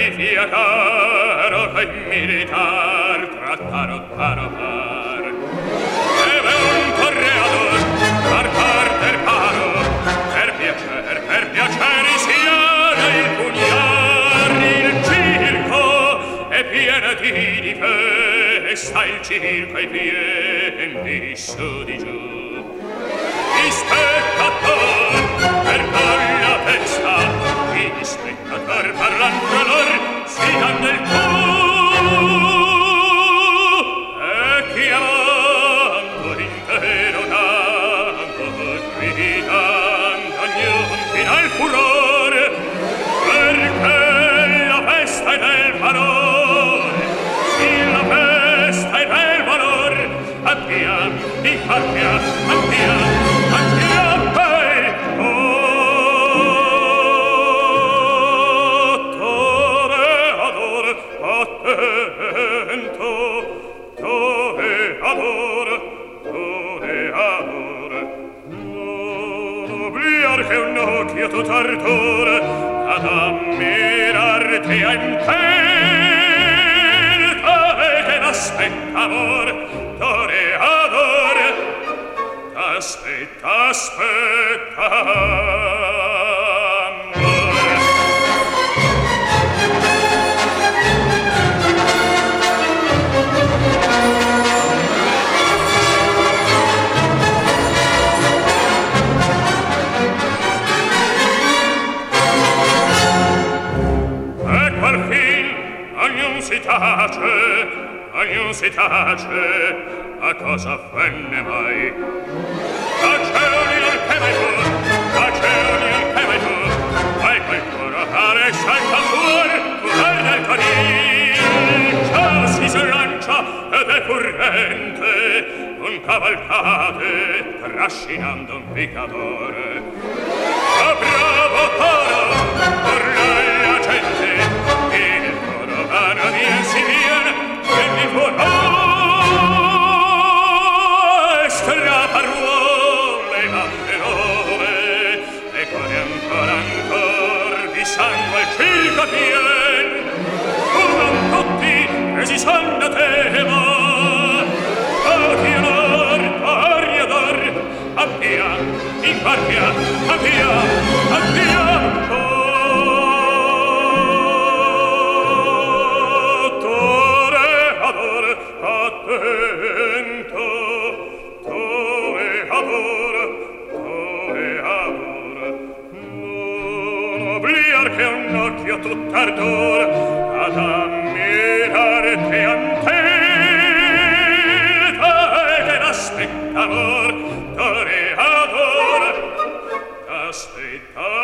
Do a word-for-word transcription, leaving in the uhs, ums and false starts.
sia caro che militar trattaro paro par deve un correador par parte il paro per piacere per piacere sia il pugnal il circo è pieno di difesa il circo è pieno di su di giù gli spettatori per la festa gli spettatori parlan tra lor si danno il tu e chiamando l'intero tanto gridando ognuno fino al furore perché la festa è del valore sì la festa è del valore abbiamo di patria abbiamo tutto ardore ad ammirarti a intenta e che n'aspetta amor toreador t'aspetta aspetta si tace, ognuno si tace, a cosa venne mai? Tace ognuno che vai tu, tace ognuno che vai tu, vai qualcuno a fare salta fuori, fuori del coniglio, si slancia ed è corrente, un cavalcate, trascinando un picatore. A bravo coro, urla la gente, il coro vana vien si viene, e mi fuorò, strappa ruole, banderole, e cuore ancora ancor di sangue il circo pien, furono tutti presi son da tema, tutti onor, toriador, abbiam, in guardia, abbiam, abbiam, attento, toreador, toreador, non obliar che un occhio tutt'ardor ad ammirarti antenta e che n'aspetta amor, toreador, t'aspetta